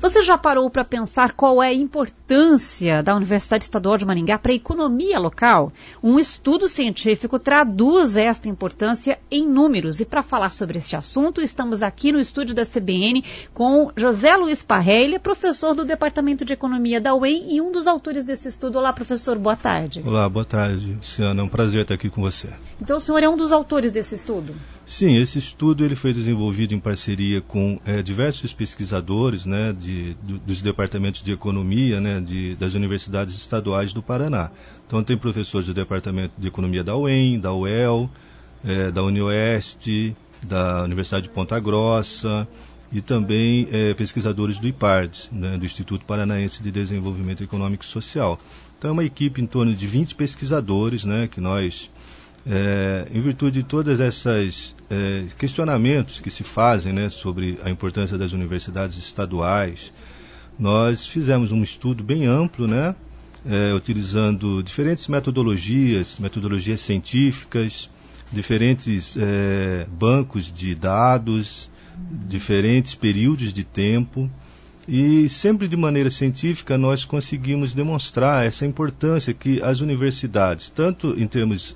Você já parou para pensar qual é a importância da Universidade Estadual de Maringá para a economia local? Um estudo científico traduz esta importância em números. E para falar sobre este assunto, estamos aqui no estúdio da CBN com José Luiz Parré, ele é professor do Departamento de Economia da UEM e um dos autores desse estudo. Olá, professor, boa tarde. Olá, boa tarde, Luciana. É um prazer estar aqui com você. Então, o senhor é um dos autores desse estudo? Sim, esse estudo ele foi desenvolvido em parceria com diversos pesquisadores, né, dos departamentos de economia, né, das universidades estaduais do Paraná. Então, tem professores do Departamento de Economia da UEM, da UEL, da UniOeste, da Universidade de Ponta Grossa e também pesquisadores do IPARDES, né, do Instituto Paranaense de Desenvolvimento Econômico e Social. Então, é uma equipe em torno de 20 pesquisadores, né, que nós, em virtude de todas essas questionamentos que se fazem, né, sobre a importância das universidades estaduais, nós fizemos um estudo bem amplo, né, utilizando diferentes metodologias científicas, diferentes bancos de dados, diferentes períodos de tempo, e sempre de maneira científica nós conseguimos demonstrar essa importância que as universidades, tanto em termos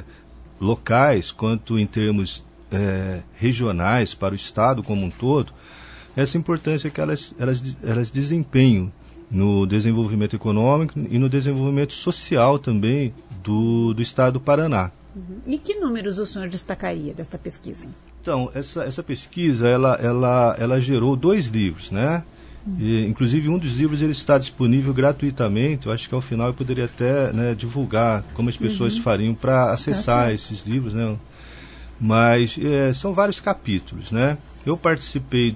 locais quanto em termos regionais para o Estado como um todo, essa importância que elas desempenham no desenvolvimento econômico e no desenvolvimento social também do Estado do Paraná. E que números o senhor destacaria desta pesquisa? Então, essa pesquisa, ela gerou 2 livros, né? E, inclusive, um dos livros ele está disponível gratuitamente. Eu acho que ao final eu poderia até, né, divulgar como as pessoas fariam para acessar esses livros, né? Mas são vários capítulos, né? Eu participei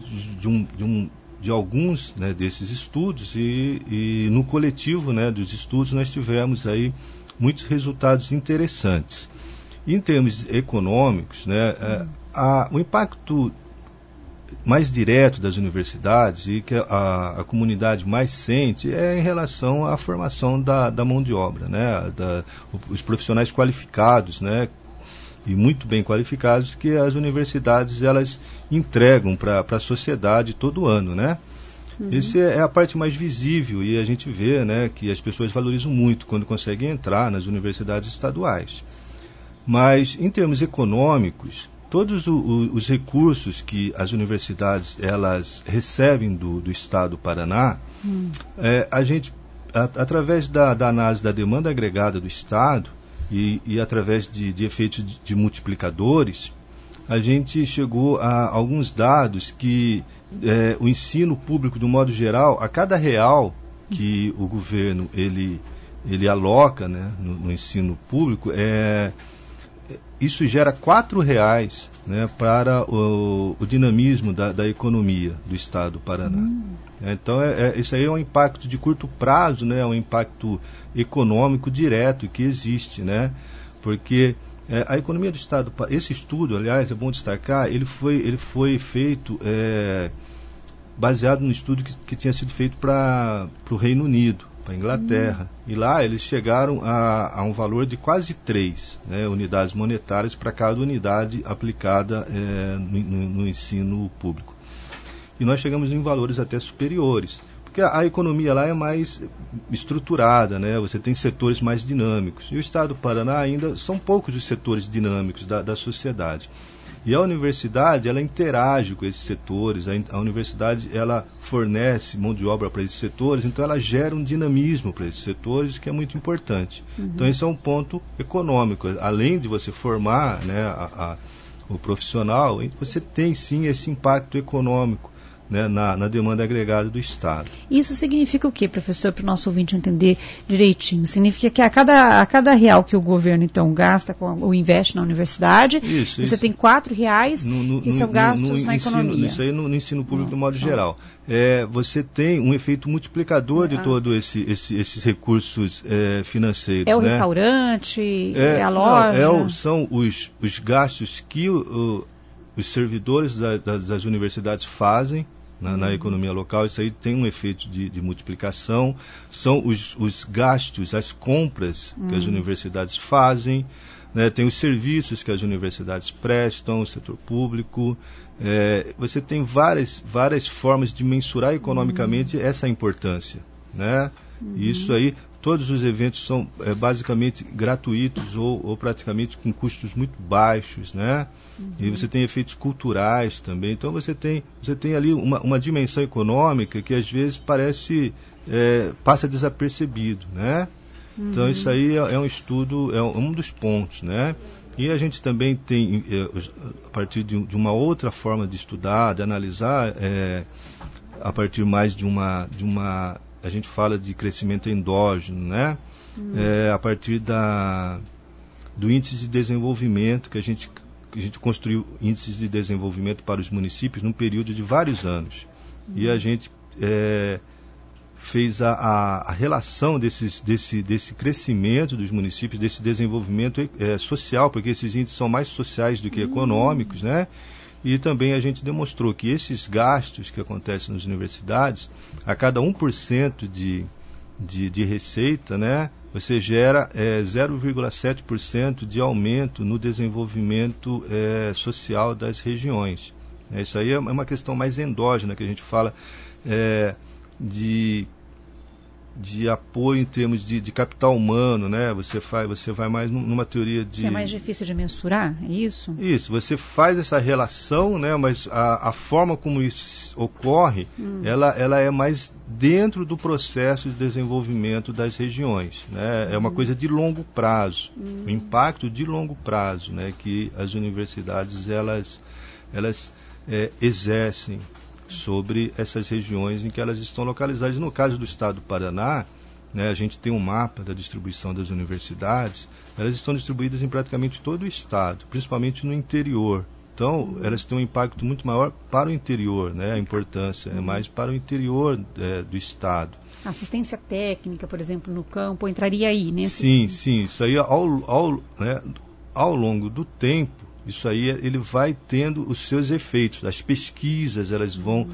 de alguns, né, desses estudos e no coletivo, né, dos estudos nós tivemos aí muitos resultados interessantes. Em termos econômicos, né, o impacto mais direto das universidades e que a comunidade mais sente é em relação à formação da mão de obra, né, os profissionais qualificados, né, e muito bem qualificados que as universidades elas entregam para a sociedade todo ano, né? Essa é a parte mais visível e a gente vê, né, que as pessoas valorizam muito quando conseguem entrar nas universidades estaduais. Mas em termos econômicos, todos os recursos que as universidades elas recebem do Estado do Paraná, a gente, através da análise da demanda agregada do Estado e através de efeitos de multiplicadores, a gente chegou a alguns dados que o ensino público, de um modo geral, a cada real que o governo ele aloca, né, no ensino público, isso gera R$4, né, para o dinamismo da economia do Estado do Paraná. Então, isso aí é um impacto de curto prazo, né, é um impacto econômico direto que existe, né, porque a economia do Estado, esse estudo, aliás, é bom destacar, ele foi feito baseado no estudo que tinha sido feito para o Reino Unido, para a Inglaterra. E lá eles chegaram a um valor de quase 3, né, unidades monetárias para cada unidade aplicada no ensino público. E nós chegamos em valores até superiores, porque a economia lá é mais estruturada, né? Você tem setores mais dinâmicos. E o Estado do Paraná ainda são poucos os setores dinâmicos da sociedade. E a universidade, ela interage com esses setores, a universidade, ela fornece mão de obra para esses setores, então ela gera um dinamismo para esses setores, que é muito importante. Então esse é um ponto econômico. Além de você formar, né, o profissional, você tem sim esse impacto econômico, né, na demanda agregada do Estado. Isso significa o quê, professor, para o nosso ouvinte entender direitinho? Significa que a cada real que o governo, então, gasta ou investe na universidade, você tem R$4 que são gastos na economia. Isso aí no ensino público, de modo geral. Você tem um efeito multiplicador de todos esses recursos financeiros. É o, né? restaurante, é a loja? São os gastos que os servidores das universidades fazem na economia local. Isso aí tem um efeito de multiplicação. São os gastos, as compras que as universidades fazem, né? Tem os serviços que as universidades prestam, o setor público. Você tem várias formas de mensurar economicamente essa importância, né? Isso aí, todos os eventos são basicamente gratuitos ou praticamente com custos muito baixos, né? E você tem efeitos culturais também. Então você tem ali uma dimensão econômica que às vezes passa desapercebido, né? Então isso aí é um estudo, é um dos pontos, né? E a gente também tem, a partir de uma outra forma de estudar, de analisar, a partir mais de uma a gente fala de crescimento endógeno, né? A partir do índice de desenvolvimento, que a gente construiu índices de desenvolvimento para os municípios num período de vários anos. E a gente fez a relação desse crescimento dos municípios, desse desenvolvimento social, porque esses índices são mais sociais do que econômicos, né? E também a gente demonstrou que esses gastos que acontecem nas universidades, a cada 1% de receita, né, você gera 0,7% de aumento no desenvolvimento social das regiões. Isso aí é uma questão mais endógena, que a gente fala de apoio em termos de capital humano, né? Você vai mais numa teoria de... Que é mais difícil de mensurar, é isso? Isso, você faz essa relação, né? Mas a forma como isso ocorre, ela é mais dentro do processo de desenvolvimento das regiões, né? É uma coisa de longo prazo, o impacto de longo prazo, né? Que as universidades elas exercem sobre essas regiões em que elas estão localizadas. No caso do estado do Paraná, né, a gente tem um mapa da distribuição das universidades, elas estão distribuídas em praticamente todo o estado, principalmente no interior. Então, elas têm um impacto muito maior para o interior, né, a importância é mais para o interior do estado. Assistência técnica, por exemplo, no campo, entraria aí, né? Sim, isso aí ao longo do tempo, isso aí ele vai tendo os seus efeitos. As pesquisas elas vão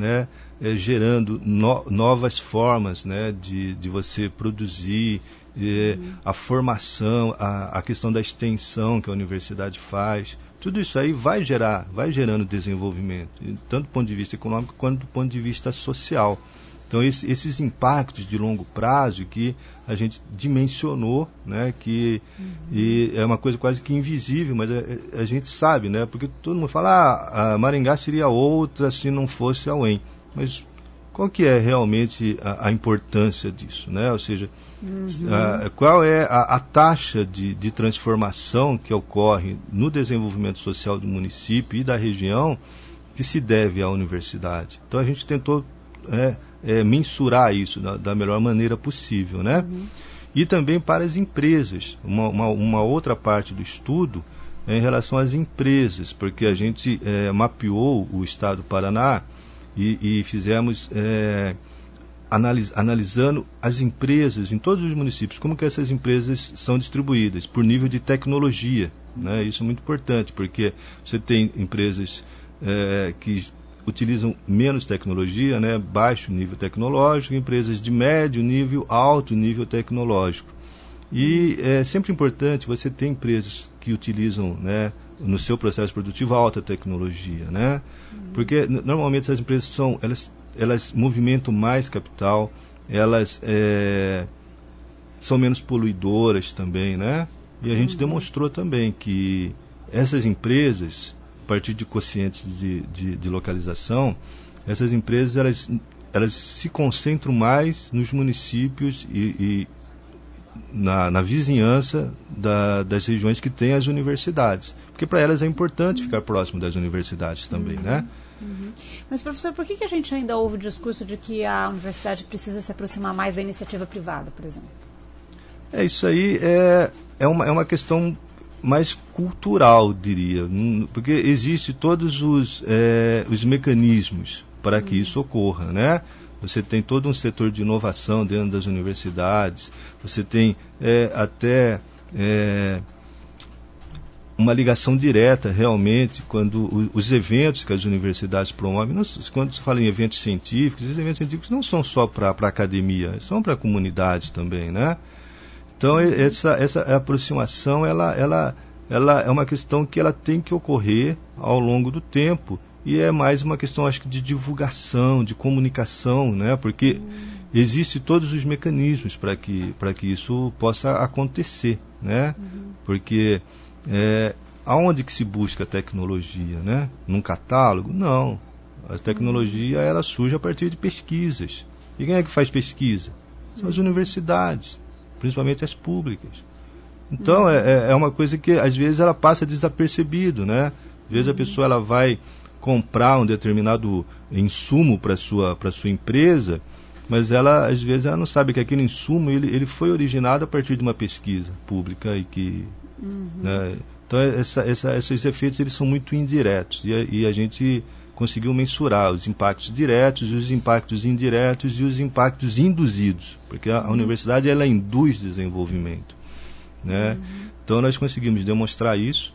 gerando novas formas, né, de você produzir, a formação, a questão da extensão que a universidade faz. Tudo isso aí vai gerando desenvolvimento, tanto do ponto de vista econômico quanto do ponto de vista social. Então, esses impactos de longo prazo que a gente dimensionou, né, que e é uma coisa quase que invisível, mas a gente sabe, né, porque todo mundo fala, a Maringá seria outra se não fosse a UEM. Mas qual que é realmente a importância disso, né? Ou seja, qual é a taxa de transformação que ocorre no desenvolvimento social do município e da região que se deve à universidade? Então, a gente tentou mensurar isso da melhor maneira possível, né? E também para as empresas, uma outra parte do estudo é em relação às empresas, porque a gente mapeou o estado do Paraná e fizemos analisando as empresas em todos os municípios, como que essas empresas são distribuídas por nível de tecnologia, né? Isso é muito importante, porque você tem empresas que utilizam menos tecnologia, né, baixo nível tecnológico, empresas de médio nível, alto nível tecnológico. E é sempre importante você ter empresas que utilizam, né, no seu processo produtivo alta tecnologia, né? Porque normalmente essas empresas elas movimentam mais capital, elas são menos poluidoras também, né? E a gente demonstrou também que essas empresas, a partir de quocientes de localização, essas empresas elas se concentram mais nos municípios e na vizinhança das regiões que têm as universidades, porque para elas é importante ficar próximo das universidades também, né? Mas, professor, por que a gente ainda ouve o discurso de que a universidade precisa se aproximar mais da iniciativa privada, por exemplo? Isso aí é uma questão mais cultural, diria, porque existem todos os mecanismos para que isso ocorra, né? Você tem todo um setor de inovação dentro das universidades, você tem até uma ligação direta realmente quando os eventos que as universidades promovem, quando se fala em eventos científicos, os eventos científicos não são só para a academia, são para a comunidade também, né? Então, essa aproximação, ela é uma questão que ela tem que ocorrer ao longo do tempo, e é mais uma questão, acho que, de divulgação, de comunicação, né? Porque existem todos os mecanismos para que isso possa acontecer, né? Porque aonde que se busca a tecnologia, né? Num catálogo? Não. A tecnologia, ela surge a partir de pesquisas. E quem é que faz pesquisa? São as universidades, principalmente as públicas. Então, é uma coisa que, às vezes, ela passa desapercebido, né? Às vezes a pessoa ela vai comprar um determinado insumo para sua empresa, mas ela, às vezes, ela não sabe que aquele insumo ele foi originado a partir de uma pesquisa pública e que... Né? Então, esses efeitos eles são muito indiretos e a gente conseguiu mensurar os impactos diretos, os impactos indiretos e os impactos induzidos, porque a universidade ela induz desenvolvimento, né? Então nós conseguimos demonstrar isso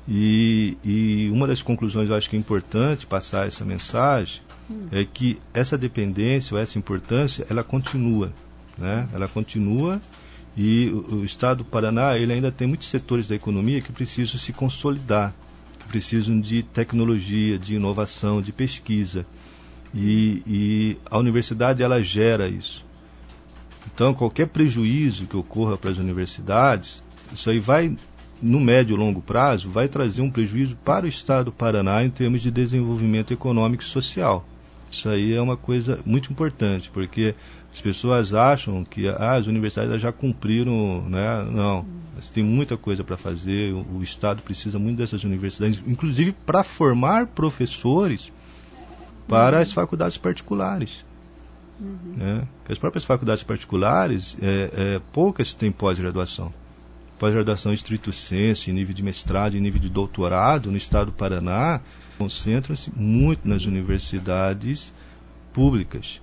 e uma das conclusões, eu acho que é importante passar essa mensagem, é que essa dependência ou essa importância ela continua, né? Ela continua. E o Estado do Paraná ele ainda tem muitos setores da economia que precisam se consolidar, que precisam de tecnologia, de inovação, de pesquisa. E a universidade ela gera isso. Então, qualquer prejuízo que ocorra para as universidades, isso aí vai, no médio e longo prazo, vai trazer um prejuízo para o Estado do Paraná em termos de desenvolvimento econômico e social. Isso aí é uma coisa muito importante, porque as pessoas acham que as universidades já cumpriram, né? Não, mas tem muita coisa para fazer, o Estado precisa muito dessas universidades, inclusive para formar professores para as faculdades particulares. Né? As próprias faculdades particulares, poucas têm pós-graduação. Pós-graduação estrito sensu, em nível de mestrado, em nível de doutorado, no Estado do Paraná, concentram-se muito nas universidades públicas.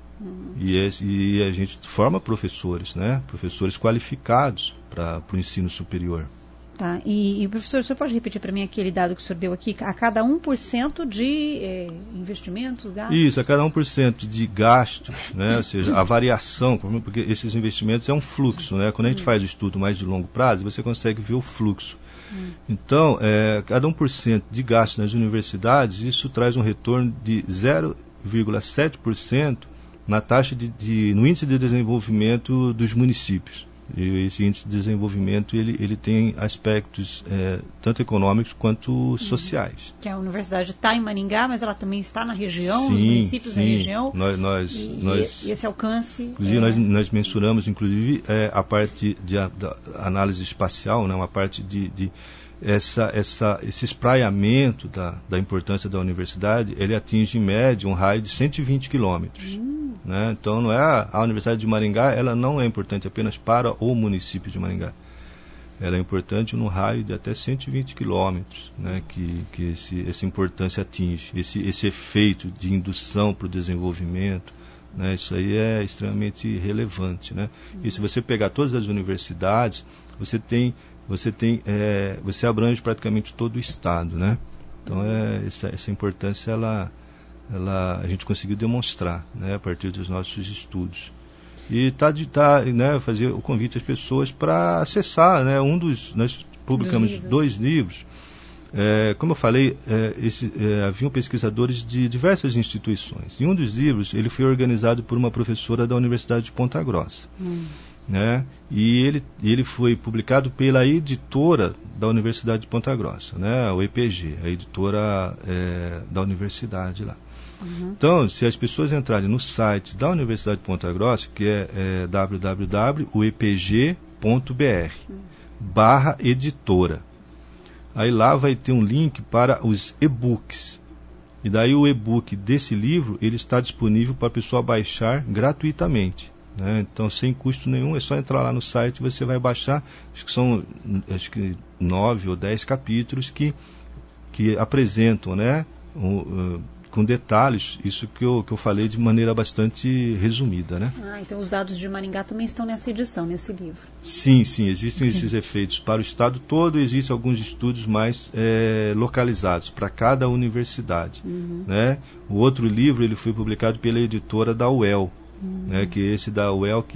E a gente forma professores, né? Professores qualificados para o ensino superior. Tá. E professor, o senhor pode repetir para mim aquele dado que o senhor deu aqui? A cada 1% de investimentos, gastos? Isso, a cada 1% de gastos, né? Ou seja, a variação, porque esses investimentos é um fluxo, né? Quando a gente faz o estudo mais de longo prazo, você consegue ver o fluxo. Então, cada 1% de gastos nas universidades, isso traz um retorno de 0,7% na taxa no índice de desenvolvimento dos municípios. E esse índice de desenvolvimento ele tem aspectos tanto econômicos quanto sociais. Que a universidade está em Maringá, mas ela também está na região, nos municípios da região. E esse alcance. Inclusive nós mensuramos inclusive a parte da análise espacial, né, uma parte de esse espraiamento da importância da universidade, ele atinge em média um raio de 120 quilômetros. Né? Então não é a Universidade de Maringá, ela não é importante apenas para o município de Maringá. Ela é importante no raio de até 120 quilômetros, né, que essa importância atinge, esse efeito de indução para o desenvolvimento, né, isso aí é extremamente relevante, né? E se você pegar todas as universidades, você abrange praticamente todo o estado, né? Então essa importância a gente conseguiu demonstrar, né, a partir dos nossos estudos. E né, fazer o convite às pessoas para acessar, né, nós publicamos 2 livros. Como eu falei, haviam pesquisadores de diversas instituições. E um dos livros ele foi organizado por uma professora da Universidade de Ponta Grossa. Né? E ele foi publicado pela editora da Universidade de Ponta Grossa, né? O EPG, a editora da universidade lá. Então, se as pessoas entrarem no site da Universidade de Ponta Grossa, que é www.uepg.br/editora, aí lá vai ter um link para os e-books. E daí o e-book desse livro ele está disponível para a pessoa baixar gratuitamente. Né? Então, sem custo nenhum, é só entrar lá no site e você vai baixar. Acho que são 9 ou 10 capítulos que apresentam, né, com detalhes, isso que eu falei de maneira bastante resumida, né? Então os dados de Maringá também estão nessa edição, nesse livro. Sim, existem esses efeitos para o estado todo, existem alguns estudos mais localizados para cada universidade, né? O outro livro ele foi publicado pela editora da UEL, né? Que esse da UEL que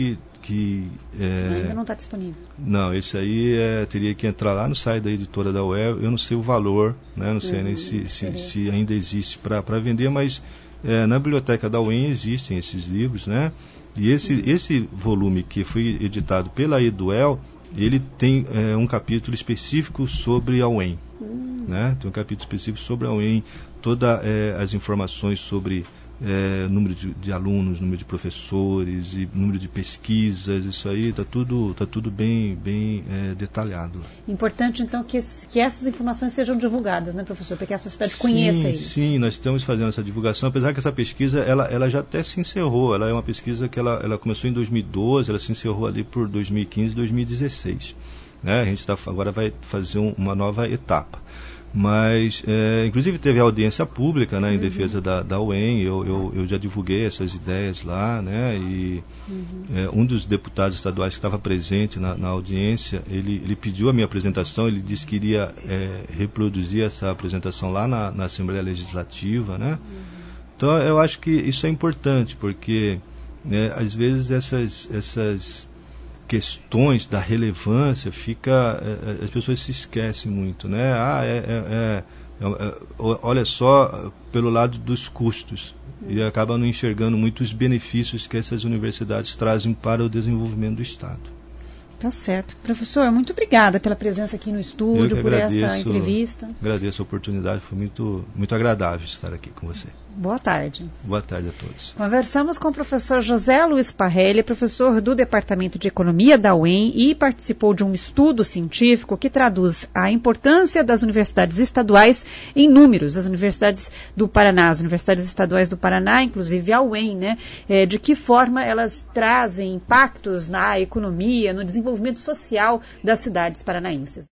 que... ainda não está disponível. Não, esse aí teria que entrar lá no site da editora da UEL. Eu não sei o valor, né? Não sei nem se ainda existe para vender, mas na biblioteca da UEM existem esses livros, né? E esse volume que foi editado pela Eduel, ele tem um capítulo específico sobre a UEM, né? Tem um capítulo específico sobre a UEM, todas as informações sobre número de alunos, número de professores e número de pesquisas, isso aí está tudo bem detalhado. Importante, então, que essas informações sejam divulgadas, né, professor? Porque a sociedade conheça isso. Sim, nós estamos fazendo essa divulgação, apesar que essa pesquisa, ela já até se encerrou. Ela é uma pesquisa que ela começou em 2012, ela se encerrou ali por 2015, 2016. Né? A gente agora vai fazer uma nova etapa. Mas, inclusive teve audiência pública, né, em defesa da UEM, eu já divulguei essas ideias lá, né, e um dos deputados estaduais que estava presente na audiência, ele pediu a minha apresentação, ele disse que iria reproduzir essa apresentação lá na Assembleia Legislativa, né. Então eu acho que isso é importante, porque às vezes essas questões da relevância as pessoas se esquecem muito, né? Olha só pelo lado dos custos e acaba não enxergando muito os benefícios que essas universidades trazem para o desenvolvimento do Estado. Tá certo. Professor, muito obrigada pela presença aqui no estúdio, por esta entrevista. Agradeço a oportunidade, foi muito agradável estar aqui com você. Boa tarde. Boa tarde a todos. Conversamos com o professor José Luiz Parrelli, professor do Departamento de Economia da UEM e participou de um estudo científico que traduz a importância das universidades estaduais em números. As universidades do Paraná, as universidades estaduais do Paraná, inclusive a UEM, né? De que forma elas trazem impactos na economia, no desenvolvimento social das cidades paranaenses.